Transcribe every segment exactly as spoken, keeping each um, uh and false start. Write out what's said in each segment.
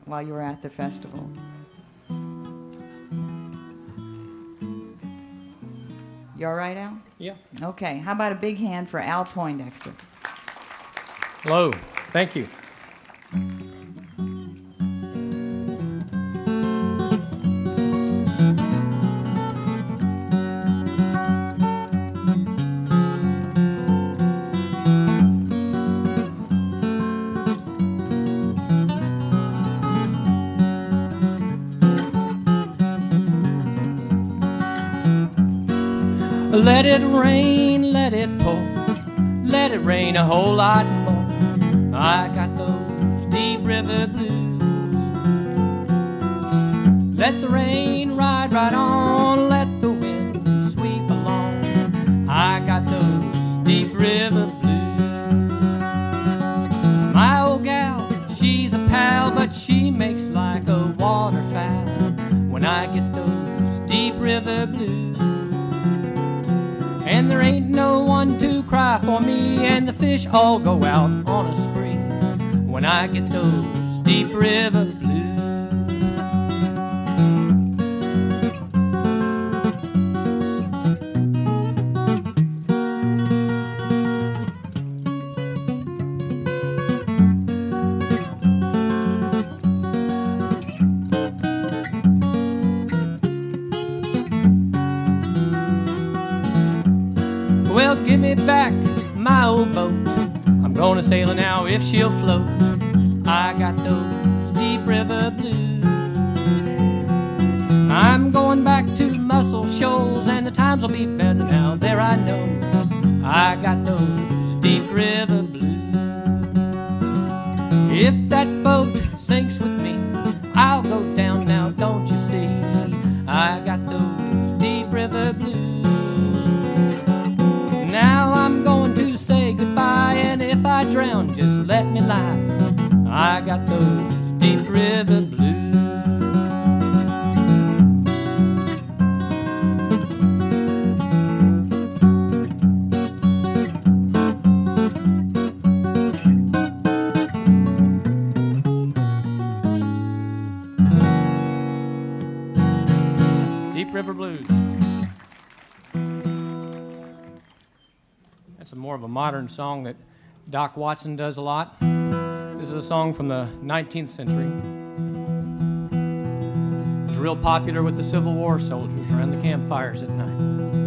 while you were at the festival. You all right, Al? Yeah. Okay. How about a big hand for Al Poindexter? Hello. Thank you. Let it rain, let it pour, let it rain a whole lot more. I got those deep river blues. Let the rain ride right on, let the wind sweep along. I got those deep river blues. My old gal, she's a pal, but she makes like a waterfowl when I get those deep river blues. And there ain't no one to cry for me, and the fish all go out on a spree when I get those deep river blues. Well, give me back my old boat. I'm gonna sail her now if she'll float. I got those deep river blues. I'm going back to Muscle Shoals, and the times will be better now, there I know. I got those deep river blues. If that boat sinks with me, I'll go down now, don't you see? I got those deep river blues. Now I'm going to say goodbye, and if I drown, just let me lie. I got those deep river blues. Deep River Blues. It's a more of a modern song that Doc Watson does a lot. This is a song from the nineteenth century. It was real popular with the Civil War soldiers around the campfires at night.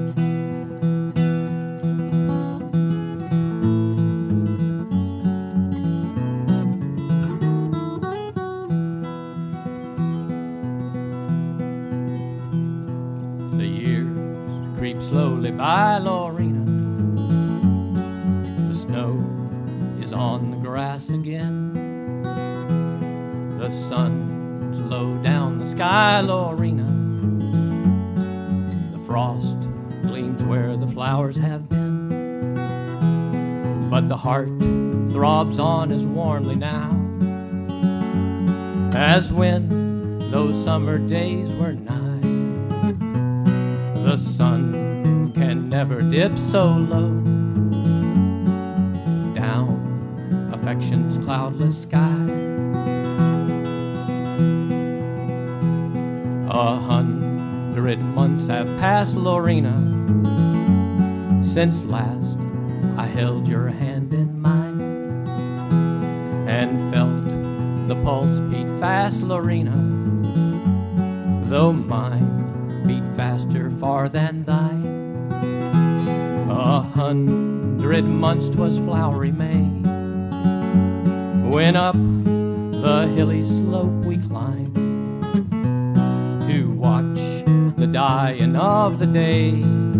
The years creep slowly by, Lorena. Snow is on the grass again. The sun's low down the sky, Lorena. The frost gleams where the flowers have been. But the heart throbs on as warmly now as when those summer days were nigh. The sun can never dip so low down affection's cloudless sky. A hundred months have passed, Lorena, since last I held your hand in mine and felt the pulse beat fast, Lorena, though mine beat faster far than thine. A hundred months 'twas flowery May, when up the hilly slope we climbed to watch the dying of the day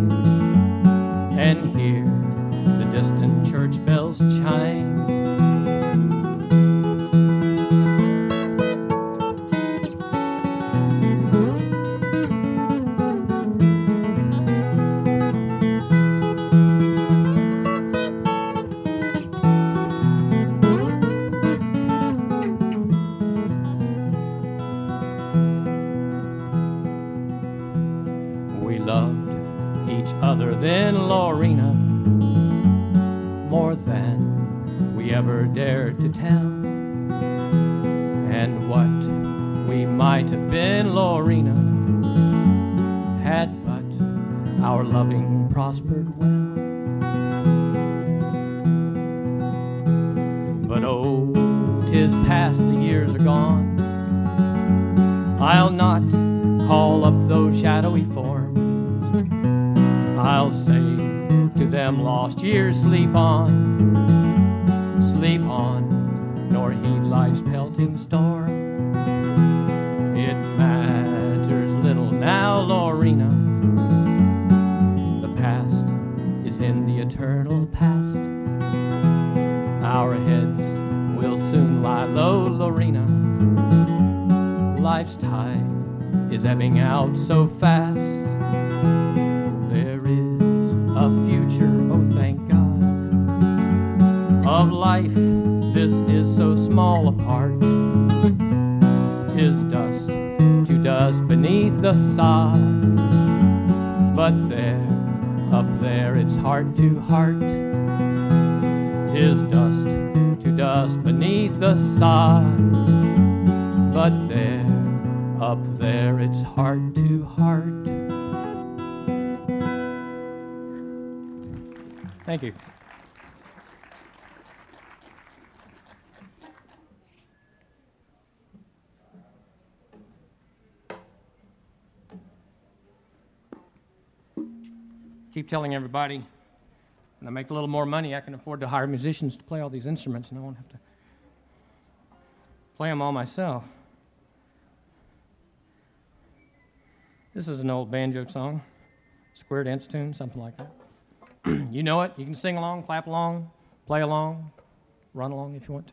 and hear the distant church bells chime. Then Lorena, more than we ever dared to tell, and what might have been Lorena, had but our loving prospered well. But oh, 'tis past, the years are gone. I'll not call up those shadowy forms. I'll say to them, lost years, sleep on, sleep on, nor heed life's pelting storm. It matters little now, Lorena. The past is in the eternal past. Our heads will soon lie low, Lorena. Life's tide is ebbing out so fast. There is a future, oh thank God, of life. This is so small a part. 'Tis dust to dust beneath the sod. But there, up there, it's heart to heart. 'Tis dust to dust beneath the sod. But there, up there, it's heart to heart. Thank you. Keep telling everybody, when I make a little more money, I can afford to hire musicians to play all these instruments, and I won't have to play them all myself. This is an old banjo song, square dance tune, something like that. You know it. You can sing along, clap along, play along, run along if you want to.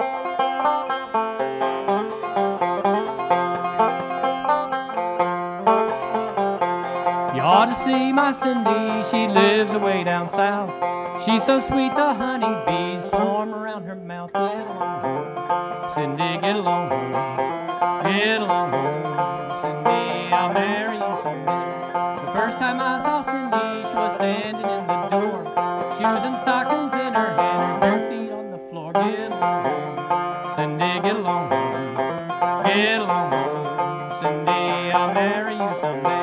You ought to see my Cindy, she lives away down south. She's so sweet the honeybees swarm around her mouth. Get along home, Cindy, get along home, get along home, Cindy, I'll marry you someday. The first time I saw Cindy, she was standing in the door, shoes and stockings in her hand, her bare feet on the floor. Get along home, Cindy, get along home, get along home, Cindy, I'll marry you someday.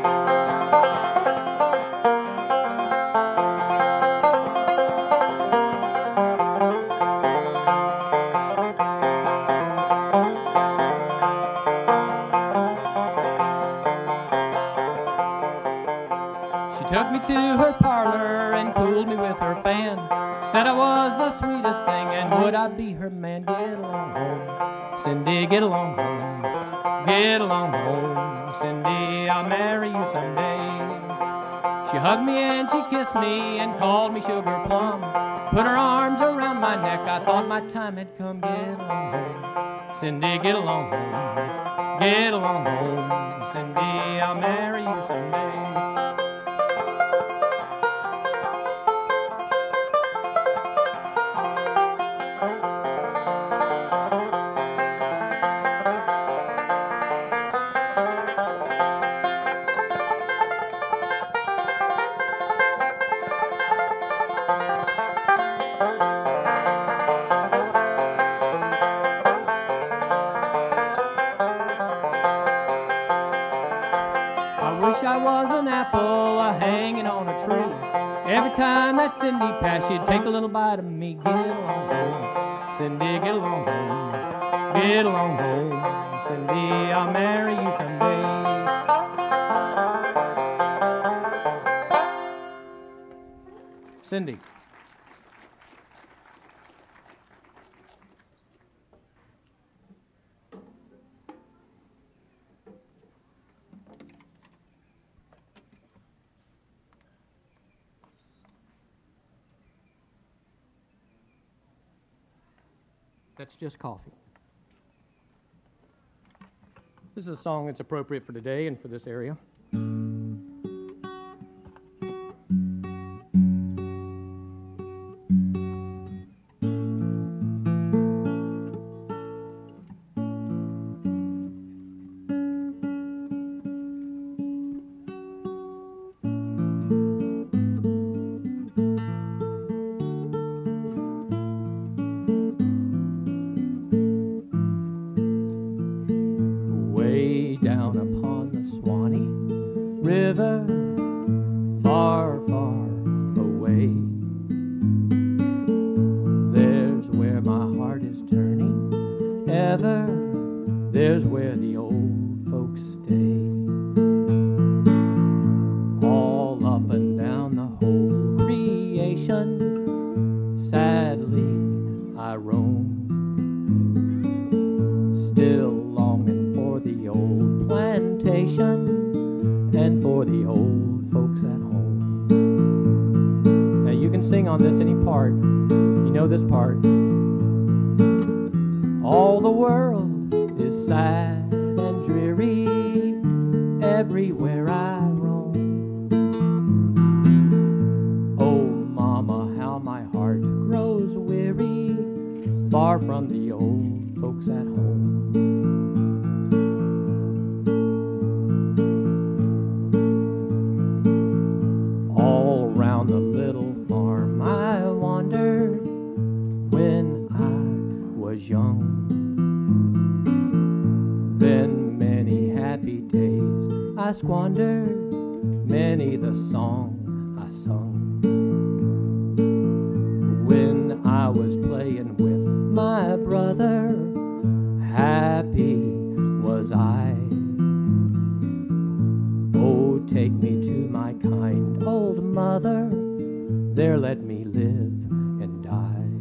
Took me to her parlor and cooled me with her fan. Said I was the sweetest thing and would I be her man. Get along home, Cindy, get along home, get along home, Cindy, I'll marry you someday. She hugged me and she kissed me and called me sugar plum. Put her arms around my neck, I thought my time had come. Get along home, Cindy, get along home, get along home, Cindy, I'll marry you someday. I was an apple a hanging on a tree. Every time that Cindy passed, she'd take a little bite of me. Get along home, Cindy, get along home, get along home, Cindy, I'll marry you someday. Cindy. That's just coffee. This is a song that's appropriate for today and for this area. river far, far away. There's where my heart is turning ever. There's where the old folks stay. All up and down the whole creation, sadly I roam, still longing for the old plantation and for the old folks at home. Now you can sing on this any part. You know this part. All the world is sad and dreary everywhere I roam. Oh, mama, how my heart grows weary, far from the old folks at home. All round the little farm I wandered when I was young. Then many happy days I squandered, many the song I sung. When I was playing with my brother, happy was I. Oh, take me to my kind old mother, there let me live and die.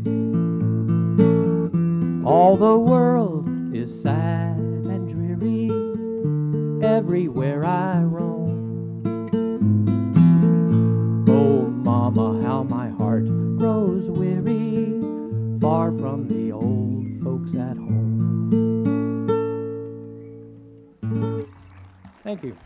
All the world is sad and dreary everywhere I roam. Oh, mama, how my heart grows weary, far from the old folks at home. Thank you.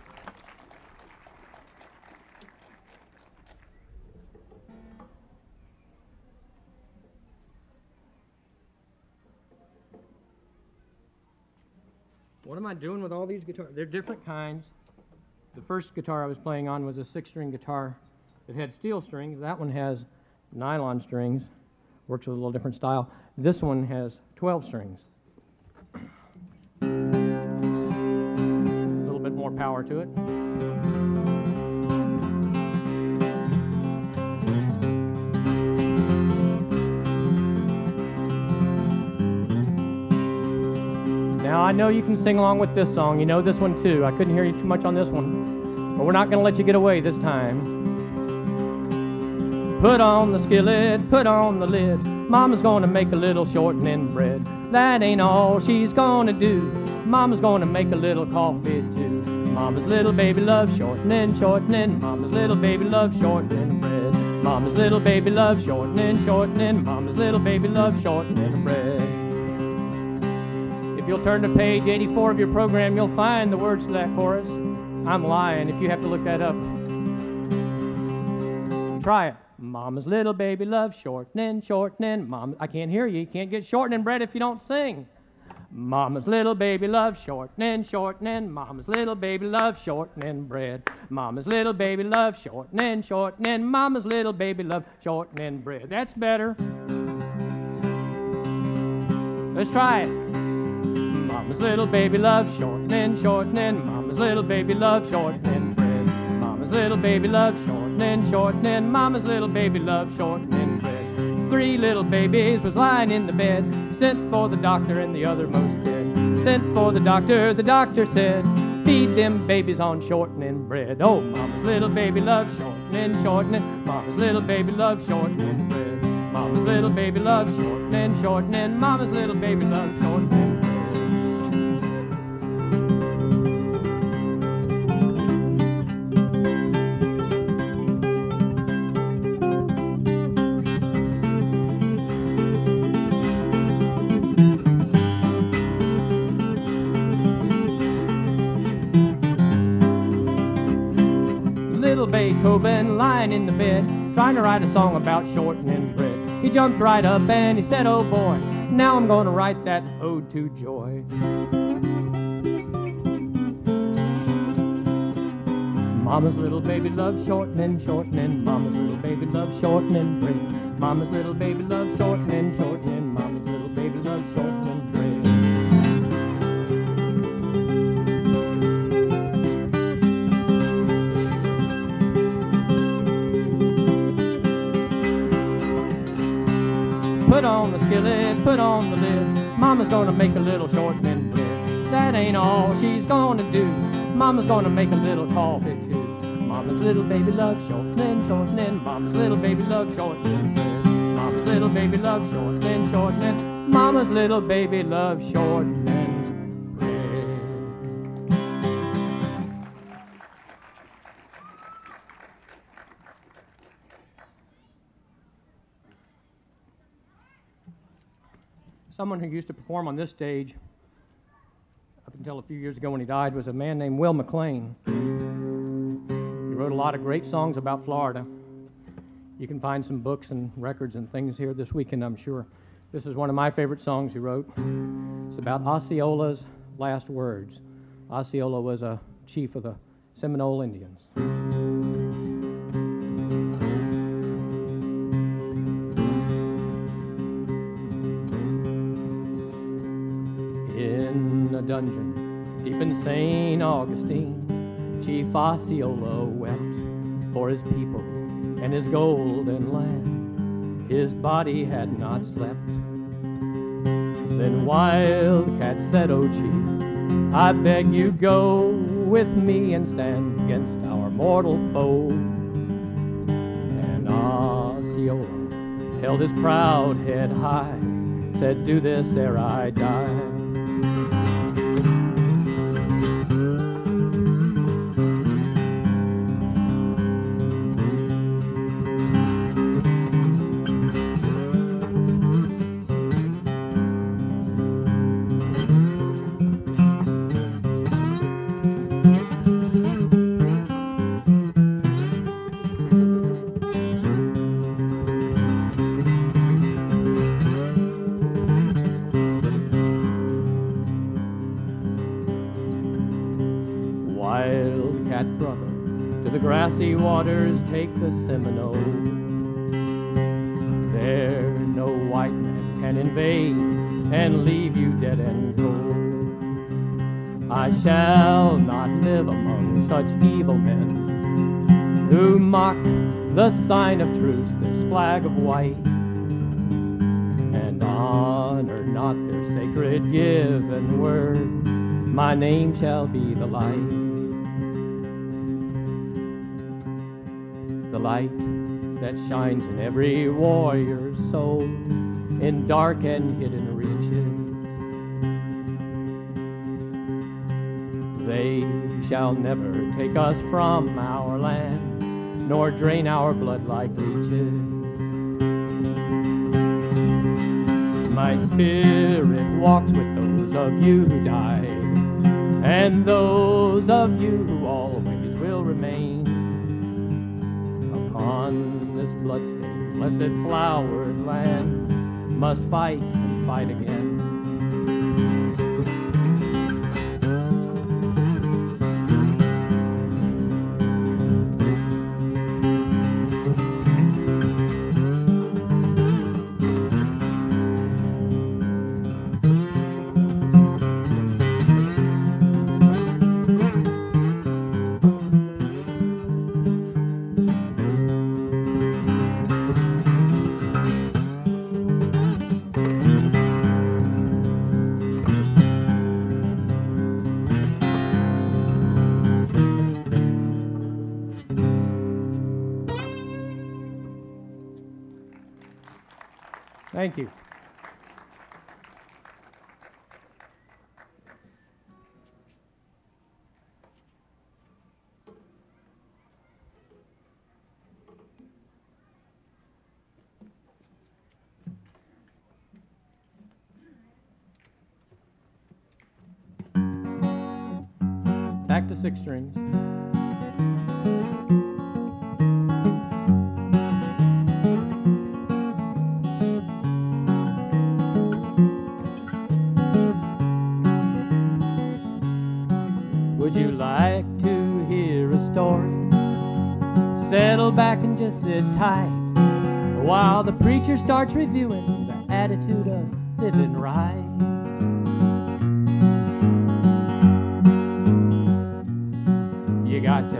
What am I doing with all these guitars? They're different kinds. The first guitar I was playing on was a six-string guitar. It had steel strings. That one has nylon strings. Works with a little different style. This one has twelve strings. A little bit more power to it. Now, I know you can sing along with this song. You know this one, too. I couldn't hear you too much on this one. But we're not going to let you get away this time. Put on the skillet, put on the lid. Mama's going to make a little shortening bread. That ain't all she's going to do. Mama's going to make a little coffee, too. Mama's little baby loves shortening, shortening. Mama's little baby loves shortening bread. Mama's little baby loves shortening, shortening. Mama's little baby loves shortening bread. If you'll turn to page eighty-four of your program, you'll find the words to that chorus. I'm lying if you have to look that up. Try it. Mama's little baby loves shortening, shortening. Mom, I can't hear you. You can't get shortening bread if you don't sing. Mama's little baby loves shortening, shortening. Mama's little baby loves shortening bread. Mama's little baby loves shortening, shortening. Mama's little baby loves shortening bread. That's better. Let's try it. Mama's little baby loves shortening, shortening. Mama's little baby loves shortening bread. Mama's little baby loves shortening, shortening. Mama's little baby loves shortening bread. Three little babies was lying in the bed. Sent for the doctor and the other most dead. Sent for the doctor, the doctor said, feed them babies on shortening bread. Oh, mama's little baby loves shortening, shortening. Mama's little baby loves shortening bread. Mama's little baby loves shortening, shortening. Mama's little baby loves shortening bread. Beethoven lying in the bed, trying to write a song about shortening bread. He jumped right up and he said, oh boy, now I'm going to write that ode to joy. Mama's little baby loves shortening, shortening. Mama's little baby loves shortening bread. Mama's little baby loves shortening, shortening. Mama's little baby loves shortening bread. put on the skillet, put on the lid. Mama's gonna make a little short men bread. That ain't all she's gonna do. Mama's gonna make a little coffee too. Mama's little baby loves shortening, shortening. Mama's little baby loves shortening bread. Mama's little baby loves shortening, shortening. Mama's little baby loves shortening bread. Someone who used to perform on this stage up until a few years ago when he died was a man named Will McLean. He wrote a lot of great songs about Florida. You can find some books and records and things here this weekend, I'm sure. This is one of my favorite songs he wrote. It's about Osceola's last words. Osceola was a chief of the Seminole Indians. In a dungeon deep in Saint Augustine, Chief Osceola wept for his people and his golden land. His body had not slept. Then Wildcat said, "O chief, I beg you go with me and stand against our mortal foe." And Osceola held his proud head high, said, "Do this ere I die." Wildcat brother, to the grassy waters take the Seminole. There no white man can invade and leave you dead and cold. I shall not live among such evil men who mock the sign of truce, this flag of white, and honor not their sacred given word. My name shall be the light. The light that shines in every warrior's soul, in dark and hidden reaches. They shall never take us from our land, nor drain our blood like leeches. My spirit walks with those of you who died, and those of you who always will remain. On this bloodstained, blessed, flowered land, must fight and fight again. Thank you. Back to six strings. Would you like to hear a story? Settle back and just sit tight while the preacher starts reviewing the attitude of living right. You got to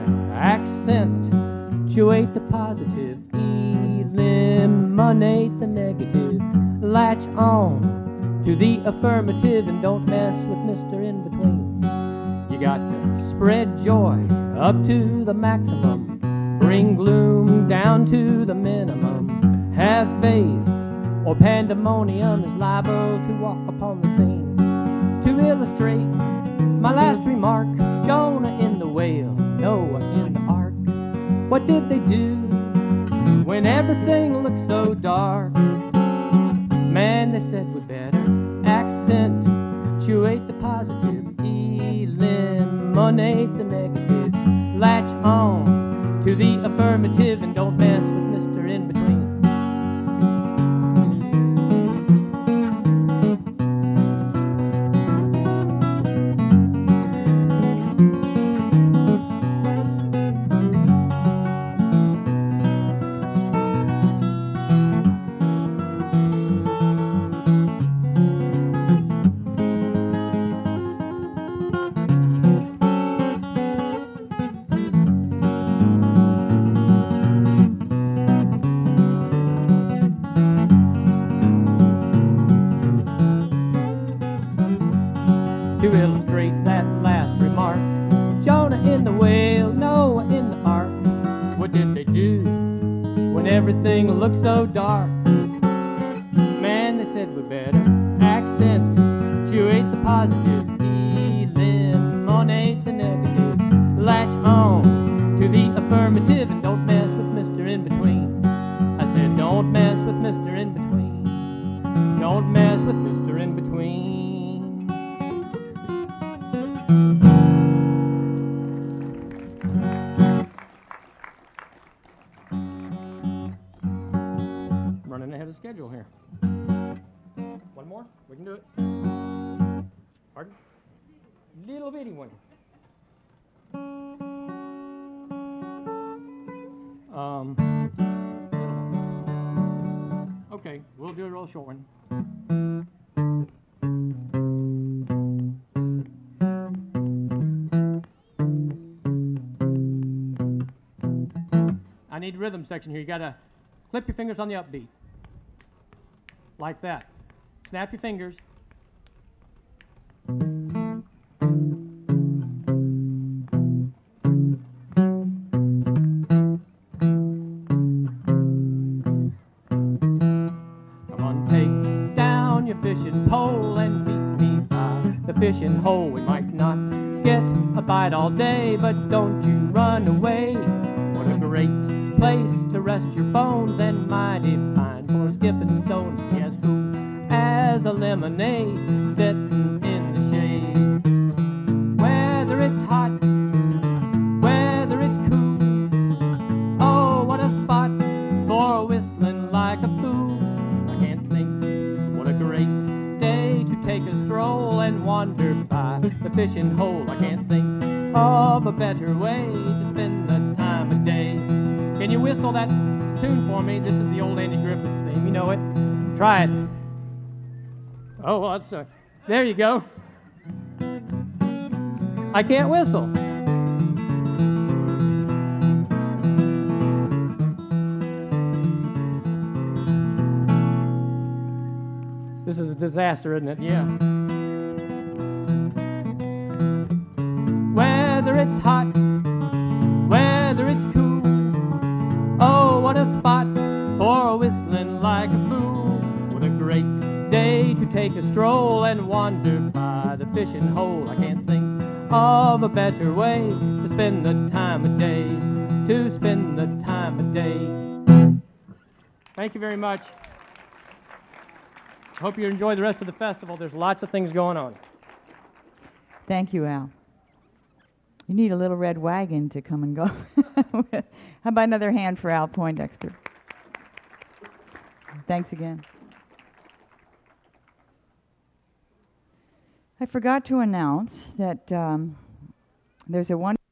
accentuate the positive, eliminate the negative. latch on to the affirmative and don't mess with Mister In-Between. You got to spread joy up to the maximum, bring gloom down to the minimum. Have faith, or pandemonium is liable to walk upon the scene. To illustrate my last remark, Jonah in the whale, Noah in the ark. What did they do when everything looked so dark? Man, they said, we better accentuate the positive, eliminate the negative, latch on to the affirmative and don't mess with Mister In-Between. To illustrate that last remark, Jonah in the whale, Noah in the ark. What did they do when everything looked so dark? Man, they said, we better accentuate the positive, eliminate the negative, latch on to the affirmative and don't mess with Mister In-Between. I said, don't mess with Mister In-Between. Don't mess with Mister In-Between. Running ahead of schedule here. One more? We can do it. Pardon? Little bitty one. Um, okay, we'll do a real short one. I need rhythm section here. You gotta clip your fingers on the upbeat. Like that. Snap your fingers. Come on, take down your fishing pole and meet me by the fishing hole. We might not get a bite all day, but don't you run away. What a great place to rest your bones and mighty fine for skipping stones. Yes, cool as a lemonade sitting in the shade. Whether it's hot, whether it's cool, oh, what a spot for whistling like a fool. I can't think what a great day to take a stroll and wander by the fishing hole. I can't think of a better way to spend the time of day. Can you whistle that tune for me? This is the old Andy Griffith theme. You know it. Try it. Oh, well, that's uh, there you go. I can't whistle. This is a disaster, isn't it? Yeah. Whether it's hot, whether it's cool, oh, what a spot for whistling like a fool. What a great day to take a stroll and wander by the fishing hole. I can't think of a better way to spend the time of day, to spend the time of day. Thank you very much. Hope you enjoy the rest of the festival. There's lots of things going on. Thank you, Al. You need a little red wagon to come and go. How about another hand for Al Poindexter? Thanks again. I forgot to announce that um, there's a one